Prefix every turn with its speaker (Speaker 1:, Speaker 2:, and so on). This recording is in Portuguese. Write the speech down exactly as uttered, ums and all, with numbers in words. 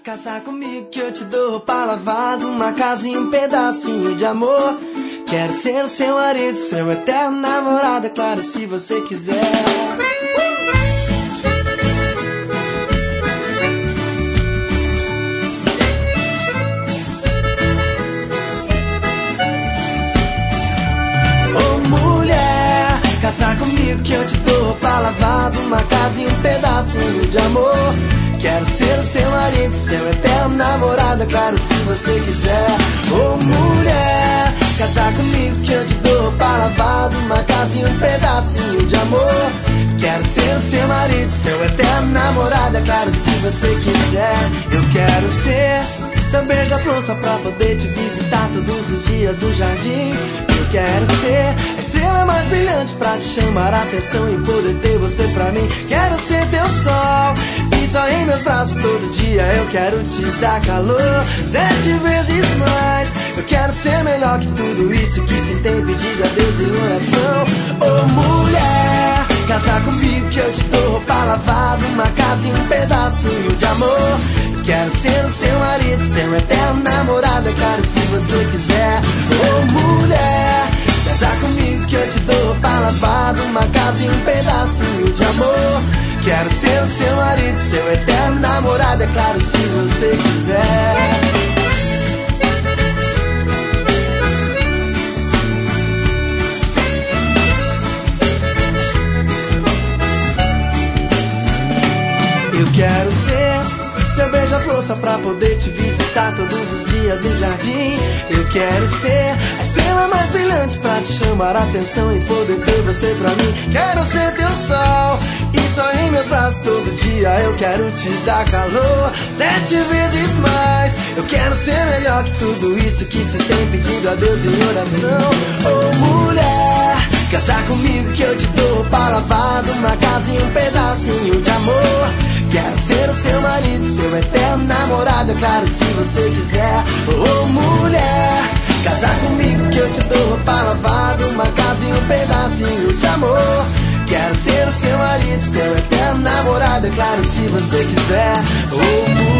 Speaker 1: Casar comigo que eu te dou roupa lavada, uma casa e um pedacinho de amor. Quero ser o seu marido, seu eterno namorado, é claro, se você quiser. Ô mulher, casar comigo que eu te dou roupa lavada, uma casa e um pedacinho de amor. Quero ser o seu marido, seu eterno namorado, é claro, se você quiser. Ô mulher, casar comigo que eu te dou roupa lavada, uma casa e um pedacinho de amor. Quero ser o seu marido, seu eterno namorado, é claro, se você quiser. Eu quero ser seu beija-flor só pra poder te visitar todos os dias no jardim. Eu quero ser a estrela mais brilhante pra te chamar a atenção e poder ter você pra mim. Quero ser teu sol e só em meus braços todo dia eu quero te dar calor. Sete vezes mais, eu quero ser melhor que tudo isso que se tem pedido a Deus em oração. Ô mulher, casar comigo que eu te dou roupa lavada, uma casa e um pedacinho de amor. Quero ser o seu marido, seu eterno namorado, é claro, se você quiser. Ô mulher, casar comigo que eu te dou roupa lavada, uma casa e um pedacinho de amor. Quero ser o seu marido, seu eterno namorado, é claro, se você quiser. Eu quero ser seu beija-flor só pra poder te visitar todos os dias no jardim. Eu quero ser a estrela mais brilhante pra te chamar a atenção e poder ter você pra mim. Quero ser teu sol e só em meus braços todo dia eu quero te dar calor. Sete vezes mais, eu quero ser melhor que tudo isso que se tem pedido a Deus em oração. Ô mulher, casar comigo que eu te dou roupa lavada, uma casa e um pedacinho de amor. Quero ser o seu marido, seu eterno namorado, é claro, se você quiser. Ô mulher, casar comigo que eu te dou roupa lavada, uma casa e um pedacinho de amor. Quero ser o seu marido, seu eterno namorado, é claro, se você quiser. Ô mulher,